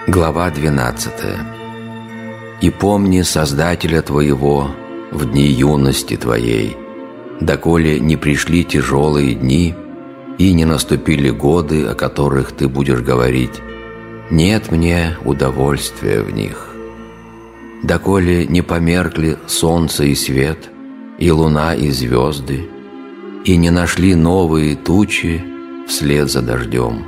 Глава 12. «И помни Создателя твоего в дни юности твоей, доколе не пришли тяжелые дни и не наступили годы, о которых ты будешь говорить: нет мне удовольствия в них, доколе не померкли солнце и свет, и луна и звезды, и не нашли новые тучи вслед за дождем.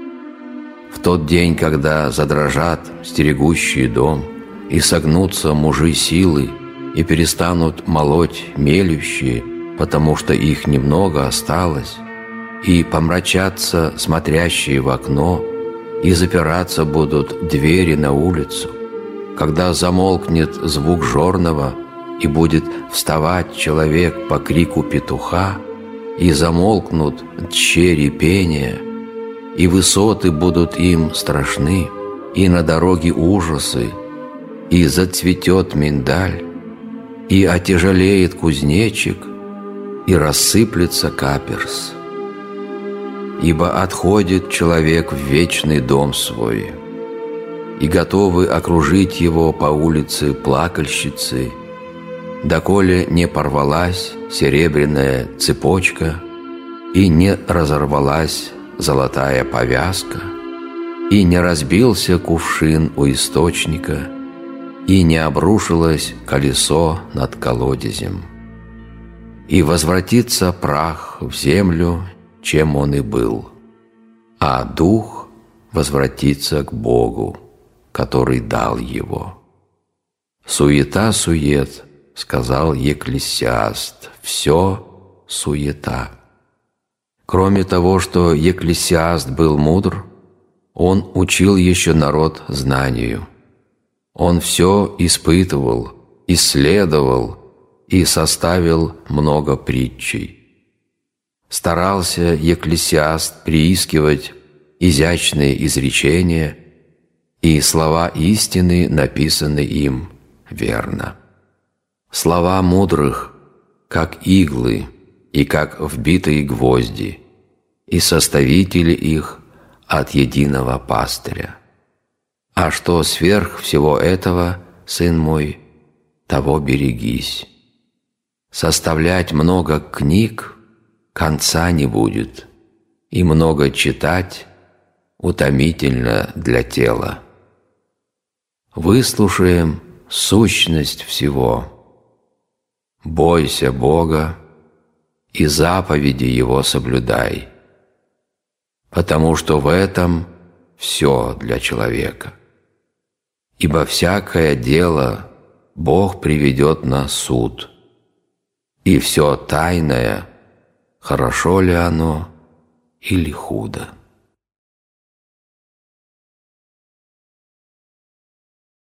В тот день, когда задрожат стерегущие дом, и согнутся мужи силы, и перестанут молоть мелющие, потому что их немного осталось, и помрачатся смотрящие в окно, и запираться будут двери на улицу, когда замолкнет звук жорного, и будет вставать человек по крику петуха, и замолкнут дщери пения, и высоты будут им страшны, и на дороге ужасы, и зацветет миндаль, и отяжелеет кузнечик, и рассыплется каперс. Ибо отходит человек в вечный дом свой, и готовы окружить его по улице плакальщицы, доколе не порвалась серебряная цепочка, и не разорвалась золотая повязка, и не разбился кувшин у источника, и не обрушилось колесо над колодезем. И возвратится прах в землю, чем он и был, а дух возвратится к Богу, который дал его. Суета-сует, сказал Екклесиаст, все суета. Кроме того, что Екклесиаст был мудр, он учил еще народ знанию. Он все испытывал, исследовал и составил много притчей. Старался Екклесиаст приискивать изящные изречения, и слова истины написаны им верно. Слова мудрых, как иглы и как вбитые гвозди, и составители их от единого пастыря. А что сверх всего этого, сын мой, того берегись. Составлять много книг конца не будет, и много читать утомительно для тела. Выслушаем сущность всего. Бойся Бога и заповеди Его соблюдай, потому что в этом все для человека. Ибо всякое дело Бог приведет на суд, и все тайное, хорошо ли оно или худо.